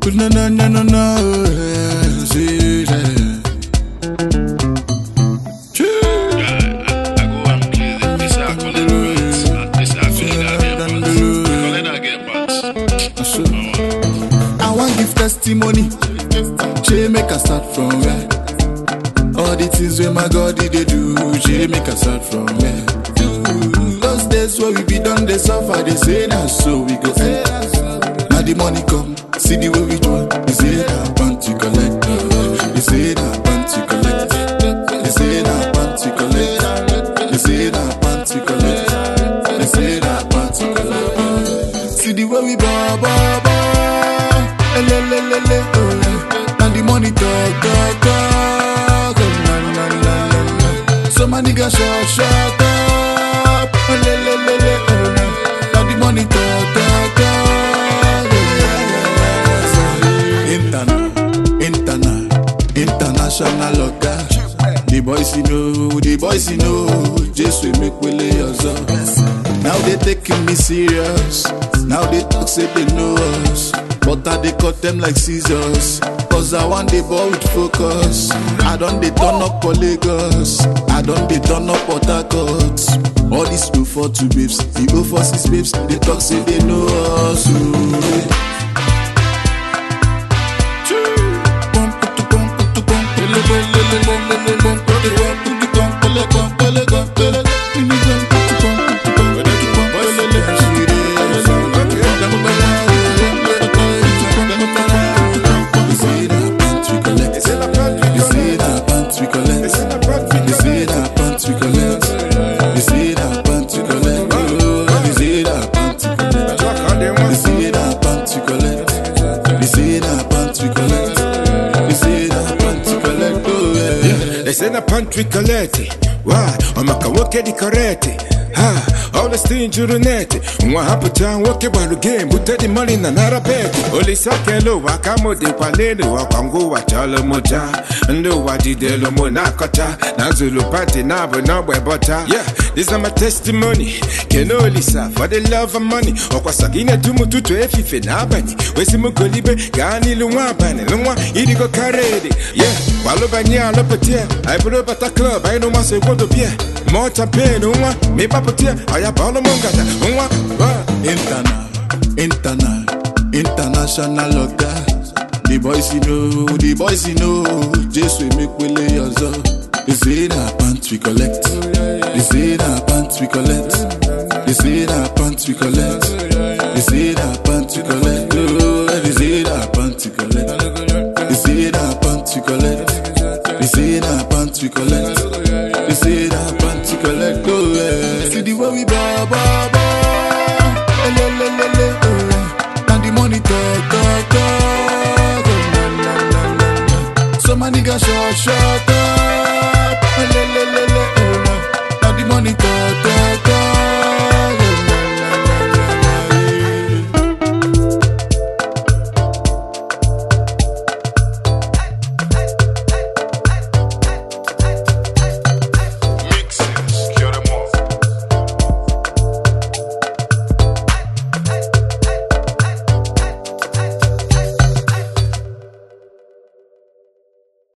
No, no, no, no, no. See, I want give testimony. She make us start from where? All the things where my God did they do. She make us start from where? Those days where we be done, they suffer. They say that so we go end. Now the money come, see the way we do. They say that panty collect. They say that panty collect. They say that panty collect. They say that panty collect. They say that panty collect. See the way we ba ba ba. Le le le le. And the money talk talk talk. Na na na na. So my nigga shut up. Le le le le. And the money talk talk talk. International local. The boys you know, just we make we lay us up. Now they taking me serious. Now they talk say they know us, but I they cut them like scissors. Cause I want the ball with focus. I don't they turn up for Lagos. I don't they turn up for Tacos. All these 242 babes, the 046 babes, they talk say they know us. Send a pantry colette. Why? I'm a kawoke di correct. Ha, all the stingy runette. What happened to walk about the game? But the money na not a bet. Only Sakelo, Wakamo de Paleno, Wakango, Wachala Moja, and do what did the Lomonakota, Nazulu Party, Naba, Naba, Butter. Yeah, this is my testimony. Can only serve for the love of money. Or Wasagina Dumutu to Efi Nabani. Wesimukolibe, Gani Lumaban, Luma, Idigo Carredi. Yeah, Walobania, Lopetia. I put up at a club, I know myself want to be more champagne, me papatia, I have all among international local. The boys you know, just we make we lay us up. They say that pants we collect. They say that pants we collect. They say that pants we collect. They say that pants we collect. They say that pants we collect. They say that pants we collect. They say that pants we collect. They say that pants we collect. See the way we ba ba ba. Le le le le. And the money talk talk talk. So my nigga shut up.